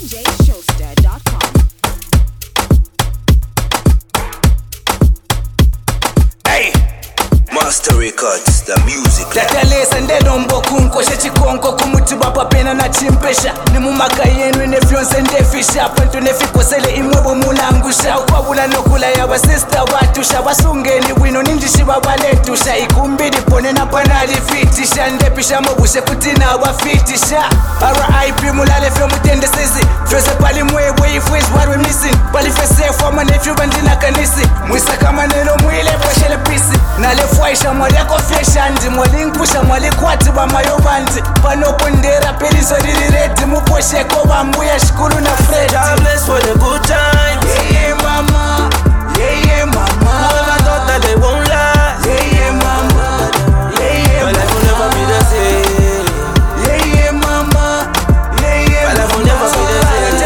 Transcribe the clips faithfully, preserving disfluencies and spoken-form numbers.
D J Showster dot com. Hey, Master Records, the music. Tatalesa ndelombo kunkosha chikonko kumutiba papena na chimpesha ni mumaka yenu nefyonse ndefisha pantu nefikosele imwebo mulangusha ukwabula nokula yaba sister batusha basungeni wino ninjishiba baletusha ikumbidi pone na panali fitisha ndepisha mobushe kutina bafitisha R I P mulale fyo mutende sisi fyose pali mwebo ifwes what we missing pali fese fama nefyu bandina kanisi mwisa kama nelo mwile poshele pisi nalefwaisha mwali yako fyesha ndi mwali nkusha mwali kwati bamayo bandi panopondera peliso lilireti muposheko bambuya shikulu na fredi. God bless for the good times. Yeah, yeah, mama. Yeah, yeah, mama. Whoever thought that they won't last. Yeah, yeah, mama. Yeah, yeah, my life will never be the same. Yeah, yeah, mama. Yeah, yeah, my life will never be the same.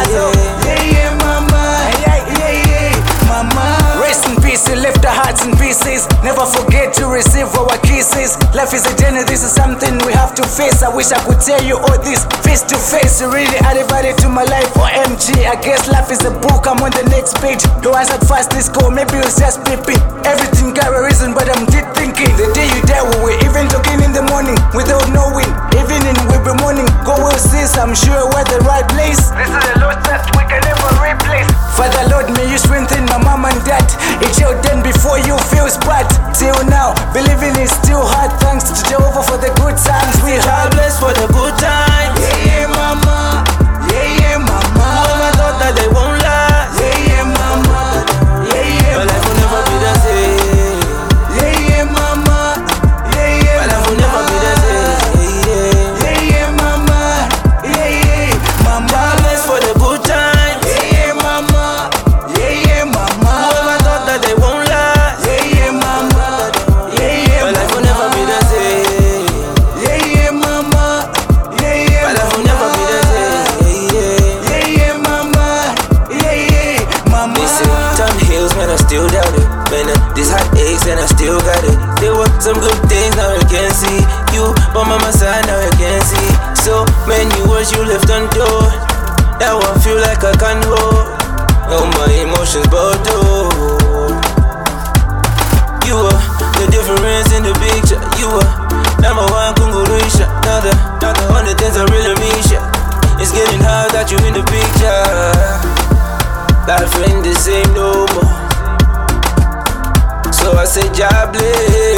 Yeah, yeah, mama. Yeah, yeah, yeah, mama. Rest in peace, you left our hearts in pieces. Never forget to receive our kisses. Life is a journey, this is something we have to face. I wish I could tell you all this face to face. You really added value to my life for M G. I guess life is a book, I'm on the next page. Don't answer fast, this call, maybe it was just peeping. Everything got a reason, but I'm deep thinking. The day you die, we were even talking in the morning without knowing. Evening will be morning. God will see, I'm sure we're the right place. This is the Lord that we can never replace. Father Lord, may you strengthen my mom and dad. It's your then before you feel bad. Till now, believing is still hard. Thanks to Jehovah for the good times we God had. bless for the good times. Yeah, yeah, mama. Yeah, yeah, mama. Whoever thought that they won't last. Yeah, yeah, mama. Yeah, yeah, my life will never be the same. Yeah, yeah, mama. Yeah, yeah, my life will never be the same. Yeah, yeah, mama. Yeah, yeah, mama. God bless for the good times. Yeah, yeah, mama. Yeah, yeah, mama. Whoever thought that they won't last. Yeah, yeah, mama. Yeah, yeah, my life will never be the same. yeah, yeah, mama. Yeah, yeah, my life will never be the same. yeah, yeah, mama. Yeah, yeah, mama. They say turn hills, man, I still doubt it. Man, uh, these hot eggs, and I still got it. There were some good things, now I can't see you, but my side, now I can't see. So many words you left undone. That one feel like I can't hold. Oh, my emotions both do. You were the difference in the picture. You were number one kungurisha. Now the, now the only things I really miss ya. It's getting hard that you in the picture. Life ain't the same no more. So I say God bless.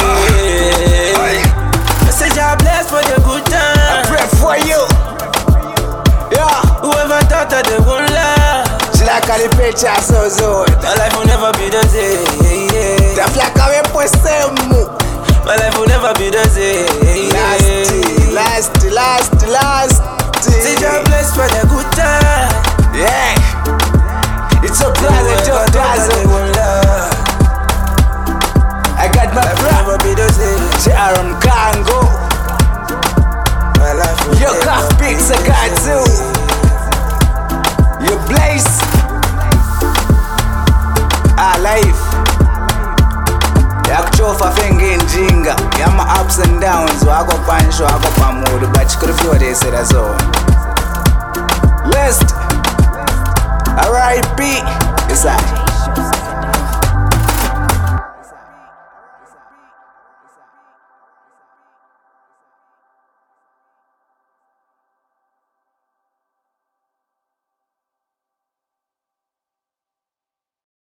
I say God bless for the good I time. pray for you. Yeah. Whoever thought that they won't last. Shilaka lipecha sozo. My life will never be the same. Taflaka wepo semu. My life will never be the same. Last, last, last, last. Say God bless for the good time. Yeah. It's a brother, Joe Dazzle. I got my brother, Sharon Kango. Your cough picks I got too. Your place. Our life. Yakuchofa fenge njinga. Yama ups and downs. Wako pansho, wako pamudu. But you could feel they said that's all. List. R I P. It's like